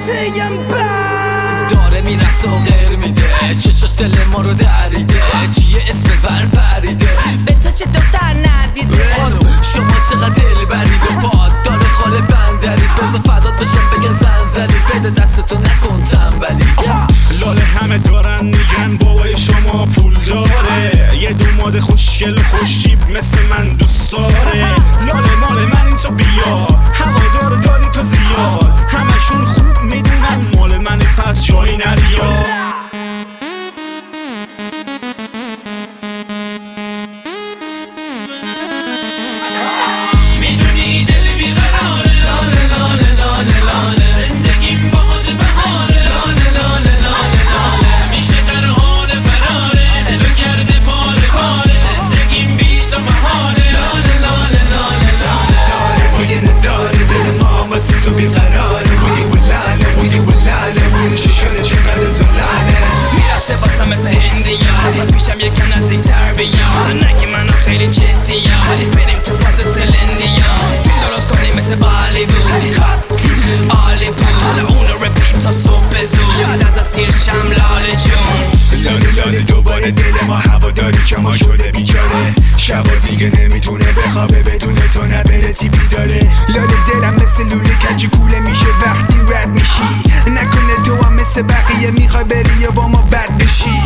داره میرقصه و غیر میده، چشاش دل ما رو دریده، چیه اسم ور پریده، به تو چه دختر ندیده. شما چقدر دل برید و باد داره خاله بندری، بذار فدات بشم بگن زنزلی، بده دستتو نکن تنبلی. لاله همه دارن میگن بابای شما پول داره، یه دوماد خوشگل و خوشیب مثل من دوست داره. لاله مال من این تو بیا، هوادار داری تو زیاد، همشون خوب میدونن مال من پس جایی نریا. میدونی دل بیقراره، لاله لاله لاله لاله، زندگیم باهات بهاره، لاله لاله لاله لاله، همیشه در حال فراره، دلو کرده پاره پاره، زندگیم بی تو محاله، لاله لاله لاله لاله. داره بوی نداره دل ما واسه تو بیقراره، بوی ولاله بوی ولاله، بوی شیشانه چقدر زلاله، میرسه واسه مثل هندیا، پیشم یکم نزدیک‌تر بیا، نگی منو خیلی جدیا، ولی بریم تو فاز سلندیا، فیلم درست کنیم مثل بالیوود، عالی بود، حالا اونو رپیت تا صبح زود، شاید از اسیر شم لاله جون. لاله لاله دوباره دل ما هواداری که ما شده بیچاره، شبا دیگه نمیتونه بخوابه بدون تو نبره تیپی داره. لاله دلم مثل لوله کجی کوله میشه وقتی رد میشی، نکنه تو هم مثل بقیه میخوای بری یا با ما بد بشی.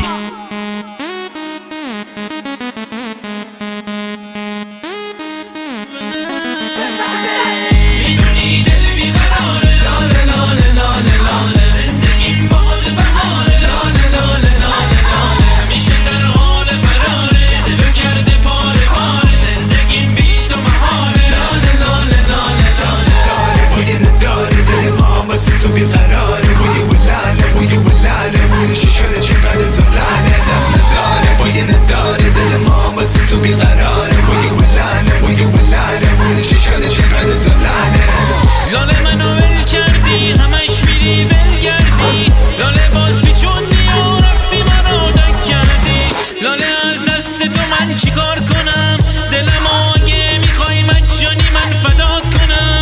میدونی دل بیقراره، لاله لاله لاله لاله، زندگیم باهات بهاره، لاله لاله لاله لاله، همیشه در حال فراره، دلو کرده پاره پاره، زندگیم بی تو محاله، لاله لاله لاله لاله. داره بوی نداره دل ما واسه تو بیقراره، بوی ولاله بوی ولاله، بوی شیشانه چقدر زلاله، زب نداره بوی نداره دل ما واسه تو بیقراره، بوی ولاله بوی ولاله، بوی شیشانه چقدر زلاله. لاله منو ول کردی، همش میری ول گردی، لاله باز پیچوندی و رفتی منو دک کردی، لاله از دست تو من چیکار کنم، دلم اگه میخوای مجانی من فدات کنم.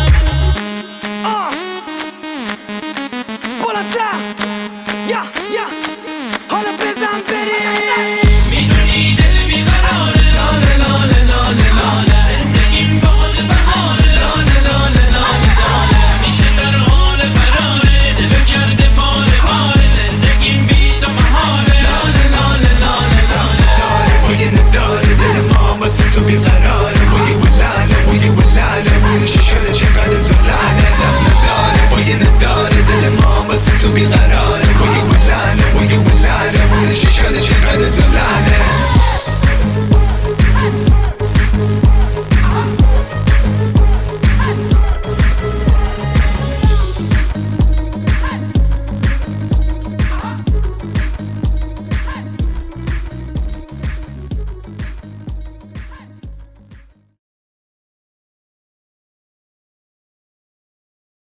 حالا بزن بریم. میدونی دل بیقراره، لاله لاله لاله لاله، زندگیم باهات بهاره، لاله لاله لاله لاله، همیشه در حال فراره، دلو کرده پاره پاره، زندگیم بی تو محاله، لاله لاله لاله لاله. داره بوی نداره دل ما واسه تو بیقراره، بوی ولاله بوی ولاله، بوی شیشانه چقدر زلاله، زب نداره بوی نداره دل ما واسه تو بیقراره، بوی ولاله بوی ولاله، بوی شیشانه چقدر زلاله.